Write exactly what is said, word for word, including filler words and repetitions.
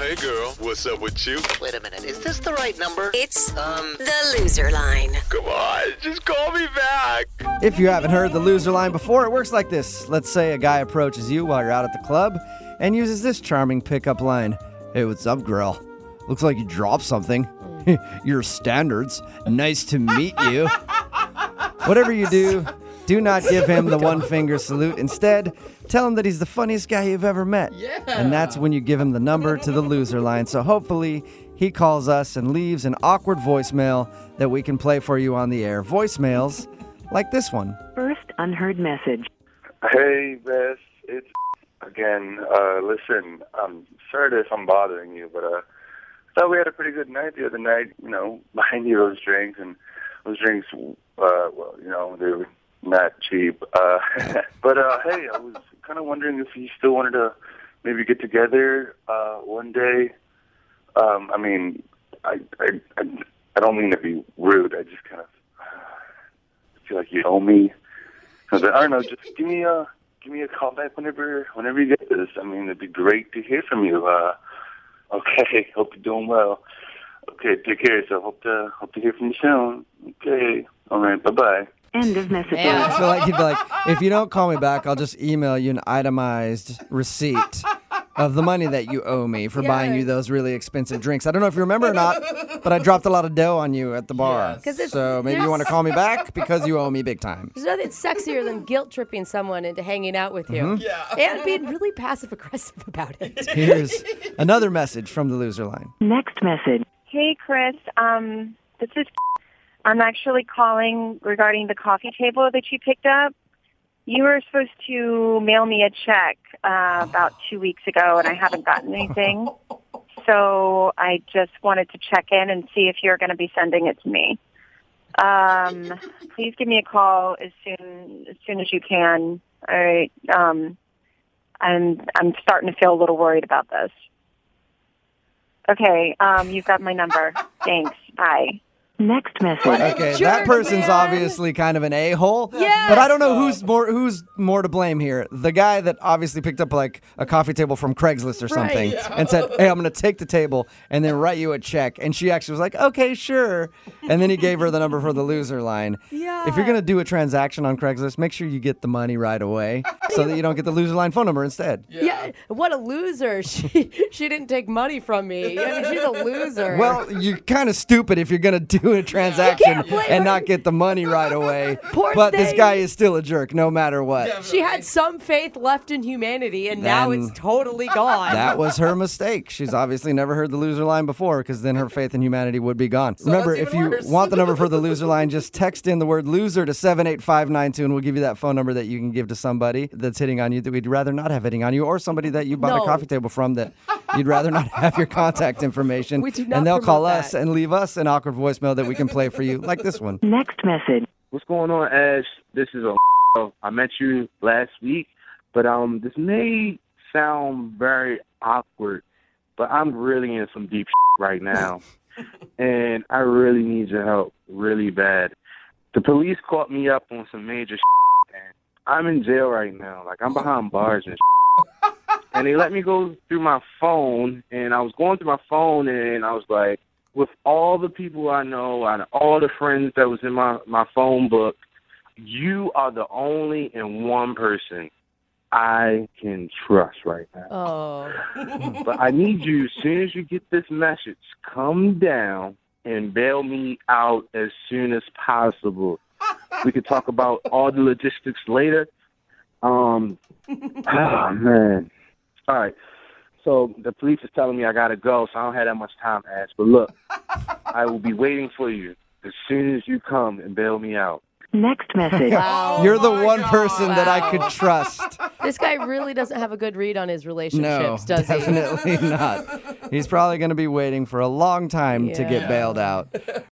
Hey, girl, what's up with you? Wait a minute, is this the right number? It's Um, the Loser Line. Come on, just call me back. If you haven't heard the loser line before, it works like this. Let's say a guy approaches you while you're out at the club and uses this charming pickup line. Hey, what's up, girl? Looks like you dropped something. Your standards. Nice to meet you. Whatever you do, do not give him the one finger salute. Instead, tell him that he's the funniest guy you've ever met. Yeah. And that's when you give him the number to the loser line. So hopefully he calls us and leaves an awkward voicemail that we can play for you on the air. Voicemails like this one. First unheard message. Hey, Bess. It's again. Uh, listen, I'm sorry if I'm bothering you, but uh, I thought we had a pretty good night the other night. You know, buying you those drinks, and those drinks, uh, well, you know, they were not cheap. Uh, but uh, hey, I was kind of wondering if you still wanted to maybe get together uh, one day. Um, I mean, I, I I I don't mean to be rude. I just kind of feel like you owe me. I don't know. Just give me a give me a call back whenever whenever you get this. I mean, it'd be great to hear from you. Uh, okay, hope you're doing well. Okay, take care of yourself. Hope to hope to hear from you soon. Okay, all right, bye bye. End of message. I feel like he'd be like, if you don't call me back, I'll just email you an itemized receipt of the money that you owe me for Yeah. buying you those really expensive drinks. I don't know if you remember or not, but I dropped a lot of dough on you at the bar. Yes. 'Cause it's- So maybe you there's- want to call me back because you owe me big time. There's nothing sexier than guilt tripping someone into hanging out with you. Mm-hmm. Yeah. And being really passive aggressive about it. Here's another message from the loser line. Next message. Hey, Chris. Um, this is. I'm actually calling regarding the coffee table that you picked up. You were supposed to mail me a check uh, about two weeks ago, and I haven't gotten anything. So I just wanted to check in and see if you're going to be sending it to me. Um, please give me a call as soon as soon as you can. All right. Um, I'm I'm starting to feel a little worried about this. Okay. Um, you've got my number. Thanks. Bye. Next message. Okay, jerk, that person's man. obviously kind of an a-hole. Yes. But I don't know who's more who's more to blame here. The guy that obviously picked up like a coffee table from Craigslist or something Right. and said, hey, I'm going to take the table and then write you a check. And she actually was like, okay, sure. And then he gave her the number for the loser line. Yeah. If you're going to do a transaction on Craigslist, make sure you get the money right away so that you don't get the loser line phone number instead. Yeah. What a loser. She she didn't take money from me. I mean, she's a loser. Well, you're kind of stupid if you're going to do a transaction can't blame and her. not get the money right away. Poor but this thing. guy is still a jerk no matter what. she had some faith left in humanity, and now Then- it's totally gone. That was her mistake. She's obviously never heard the loser line before because then her faith in humanity would be gone. Remember, that's if even you worse. want the number for the loser line, just text in the word loser to seven eight five nine two and we'll give you that phone number that you can give to somebody that's hitting on you that we'd rather not have hitting on you, or somebody that you bought No. a coffee table from that you'd rather not have your contact information. We do not and they'll call promote us that. and leave us an awkward voicemail that we can play for you, like this one. Next message. What's going on, Ash? This is a. I met you last week, but um, this may sound very awkward, but I'm really in some deep right now, and I really need your help, really bad. The police caught me up on some major, and I'm in jail right now. Like I'm behind bars and. And they let me go through my phone, and I was going through my phone, and I was like, with all the people I know and all the friends that was in my, my phone book, you are the only and one person I can trust right now. Oh. But I need you, as soon as you get this message, come down and bail me out as soon as possible. We could talk about all the logistics later. Um, oh, man. All right. So the police is telling me I got to go, so I don't have that much time, Ash. But look, I will be waiting for you as soon as you come and bail me out. Next message. Wow. You're the my one God. person that I Wow. could trust. This guy really doesn't have a good read on his No, relationships, does he? definitely not. He's probably going to be waiting for a long time to get Yeah. bailed out.